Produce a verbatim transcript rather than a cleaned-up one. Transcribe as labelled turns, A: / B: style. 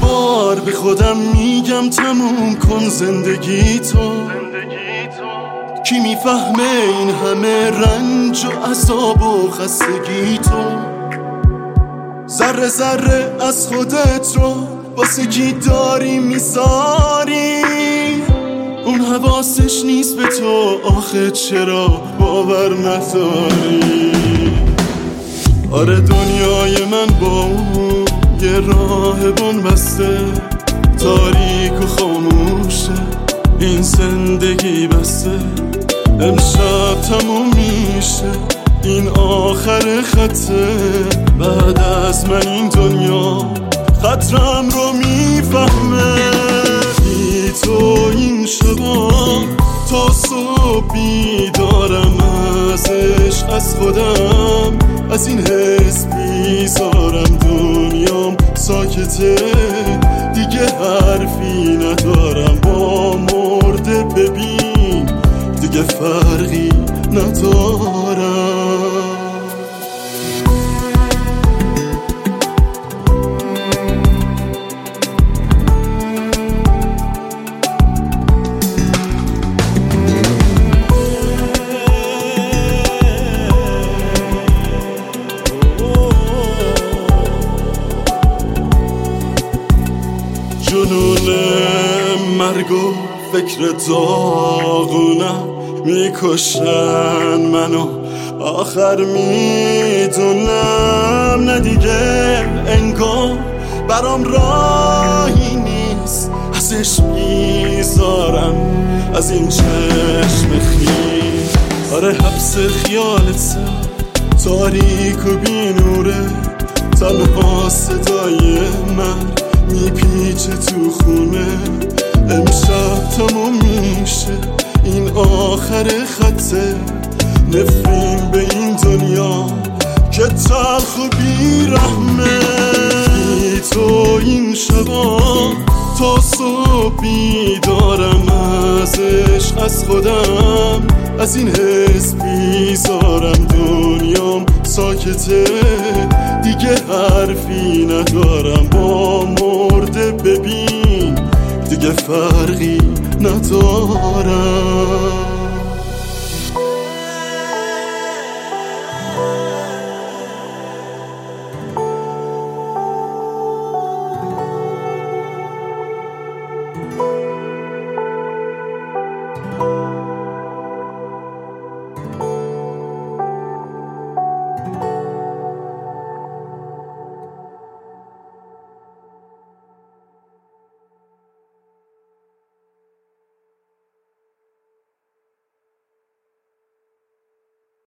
A: بار به خودم میگم تموم کن زندگی تو. کی میفهمه این همه رنج و عذاب و خستگی تو؟ ذره ذره از خودت رو واسه کی داری میذاری؟ اون حواسش نیست به تو، آخه چرا باور نداری؟ آره دنیای من با اون یه راهبان بسته، تاریک و خاموشه این زندگی بسته. امشب تموم میشه این آخر خطه، بعد از من این دنیا خطرم رو میفهمه. بی تو این شبا تا صبح بیدارم ازش، از خودم از این حس بیزارم. دنیام ساکته دیگه حرفی ندارم، با مرده ببین دیگه فرقی ندارم. جنون مرگ و فکر داغونم میکشن منو، آخر میدونم نه دیگه انگار برام راهی نیست ازش میذارم، از این چشم خیلی. آره حبس خیالت تاریک و بینوره، تنها صدای من میپیچه تو خونه. امشب تموم میشه این آخر خطه، نفرین به این دنیا که تلخ و بیرحمه. بی تو این شبا تا صبح بیدارم ازش، از خودم از این حس بیزارم. دنیام ساکته دیگه حرفی ندارم، با مرده ببین دیگه فرقی ندارم.